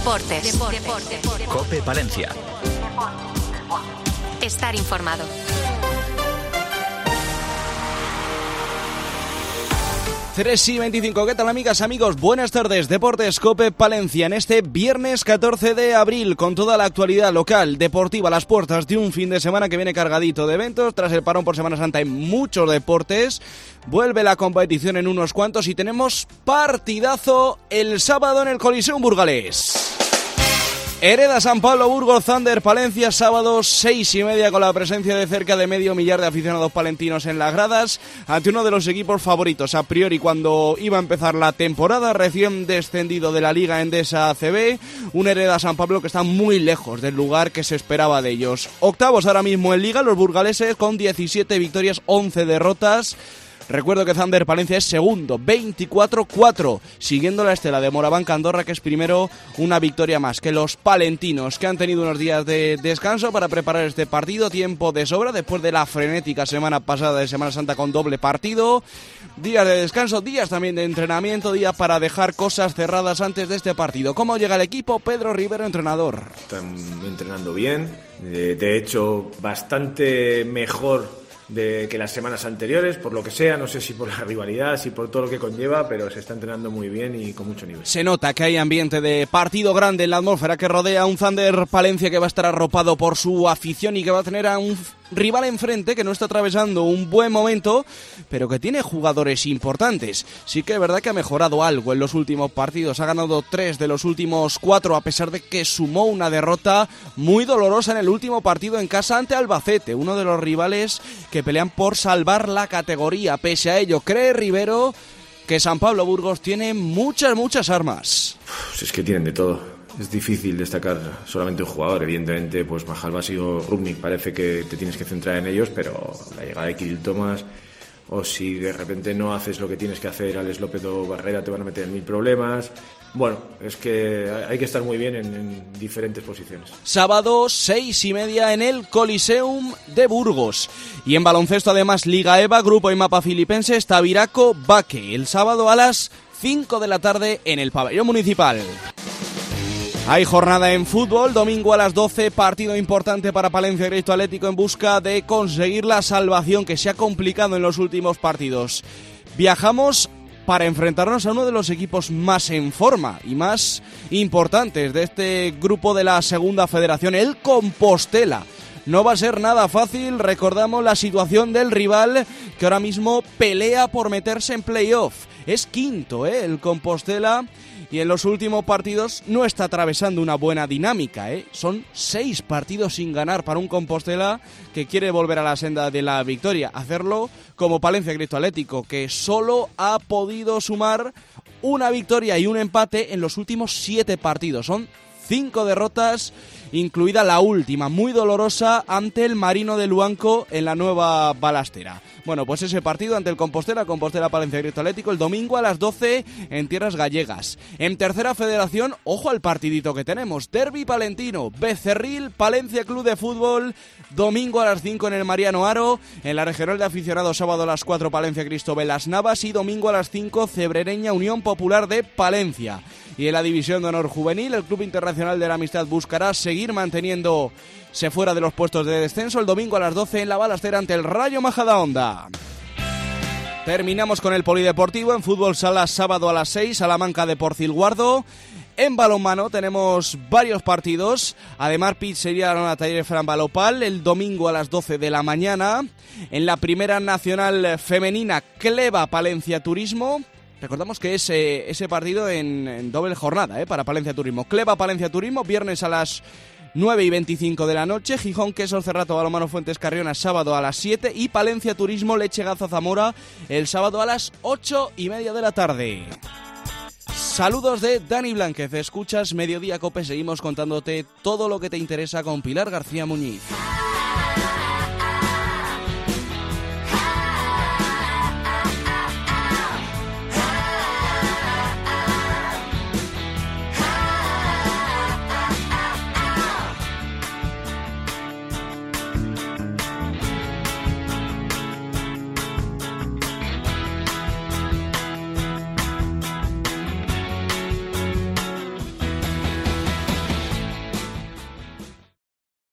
Deportes. COPE Palencia. Estar informado. Tres y 25, ¿qué tal amigas, amigos? Buenas tardes, Deportes COPE Palencia en este viernes 14 de abril con toda la actualidad local, deportiva, a las puertas de un fin de semana que viene cargadito de eventos. Tras el parón por Semana Santa en muchos deportes, vuelve la competición en unos cuantos y tenemos partidazo el sábado en el Coliseum Burgalés. Hereda San Pablo Burgos Thunder Palencia, sábado 6:30 con la presencia de cerca de 500,000 de aficionados palentinos en las gradas ante uno de los equipos favoritos a priori cuando iba a empezar la temporada, recién descendido de la Liga Endesa ACB, un Hereda San Pablo que está muy lejos del lugar que se esperaba de ellos. Octavos ahora mismo en Liga, los burgaleses con 17 victorias, 11 derrotas. Recuerdo que Thunder Palencia es segundo, 24-4, siguiendo la estela de Moraván Andorra, que es primero, una victoria más que los palentinos, que han tenido unos días de descanso para preparar este partido, tiempo de sobra, después de la frenética semana pasada de Semana Santa con doble partido, días de descanso, días también de entrenamiento, días para dejar cosas cerradas antes de este partido. ¿Cómo llega el equipo? Pedro Rivero, entrenador. Están entrenando bien, de hecho bastante mejor que las semanas anteriores, por lo que sea, no sé si por la rivalidad, si por todo lo que conlleva, pero se está entrenando muy bien y con mucho nivel. Se nota que hay ambiente de partido grande en la atmósfera que rodea a un Thunder Palencia que va a estar arropado por su afición y que va a tener a un rival enfrente que no está atravesando un buen momento, pero que tiene jugadores importantes. Sí que es verdad que ha mejorado algo en los últimos partidos, ha ganado 3 de los últimos 4, a pesar de que sumó una derrota muy dolorosa en el último partido en casa ante Albacete, uno de los rivales que pelean por salvar la categoría. Pese a ello, cree Rivero que San Pablo Burgos tiene muchas armas. Es que tienen de todo. Es difícil destacar solamente un jugador. Evidentemente, pues Majalbasi o Rubnik parece que te tienes que centrar en ellos, pero la llegada de Kirill Thomas, o si de repente no haces lo que tienes que hacer, Alex López o Barrera te van a meter en 1000 problemas. Bueno, es que hay que estar muy bien en diferentes posiciones. Sábado 6:30 en el Coliseum de Burgos. Y en baloncesto además Liga EVA, Grupo y Mapa Filipenses, Tabiraco, Baque. El sábado a las 5 de la tarde en el pabellón municipal. Hay jornada en fútbol, domingo a las 12, partido importante para Palencia Cristo Atlético en busca de conseguir la salvación que se ha complicado en los últimos partidos. Viajamos para enfrentarnos a uno de los equipos más en forma y más importantes de este grupo de la segunda federación, el Compostela. No va a ser nada fácil, recordamos la situación del rival que ahora mismo pelea por meterse en playoff. Es quinto, el Compostela, y en los últimos partidos no está atravesando una buena dinámica, Son 6 partidos sin ganar para un Compostela que quiere volver a la senda de la victoria. Hacerlo como Palencia Cristo Atlético, que solo ha podido sumar una victoria y un empate en los últimos 7 partidos. Son 5 derrotas, incluida la última, muy dolorosa, ante el Marino de Luanco en la Nueva Balastera. Bueno, pues ese partido ante el Compostela Palencia Cristo Atlético, el domingo a las 12 en tierras gallegas. En tercera federación, ojo al partidito que tenemos, Derbi palentino, Becerril Palencia Club de Fútbol, domingo a las 5 en el Mariano Haro, en la regional de aficionados sábado a las 4 Palencia Cristo Velas Navas y domingo a las 5 Cebrereña Unión Popular de Palencia. Y en la división de honor juvenil, el Club Internacional de la Amistad buscará seguir manteniéndose fuera de los puestos de descenso el domingo a las 12 en la Balastera ante el Rayo Majadahonda. Terminamos con el polideportivo. En fútbol sala, sábado a las 6, Salamanca de Porcilguardo. En balonmano tenemos varios partidos. Además, Pizzería Arona Taller Fran Balopal el domingo a las 12 de la mañana. En la primera nacional femenina, Cleva Palencia Turismo. Recordamos que es ese partido en doble jornada para Palencia Turismo. Cleva Palencia Turismo, viernes a las 9:25 de la noche. Gijón Quesos Cerrato Balonmano Fuentes Carriona, sábado a las 7. Y Palencia Turismo Leche Gaza Zamora el sábado a las 8:30 de la tarde. Saludos de Dani Blánquez. Escuchas Mediodía Cope. Seguimos contándote todo lo que te interesa con Pilar García Muñiz.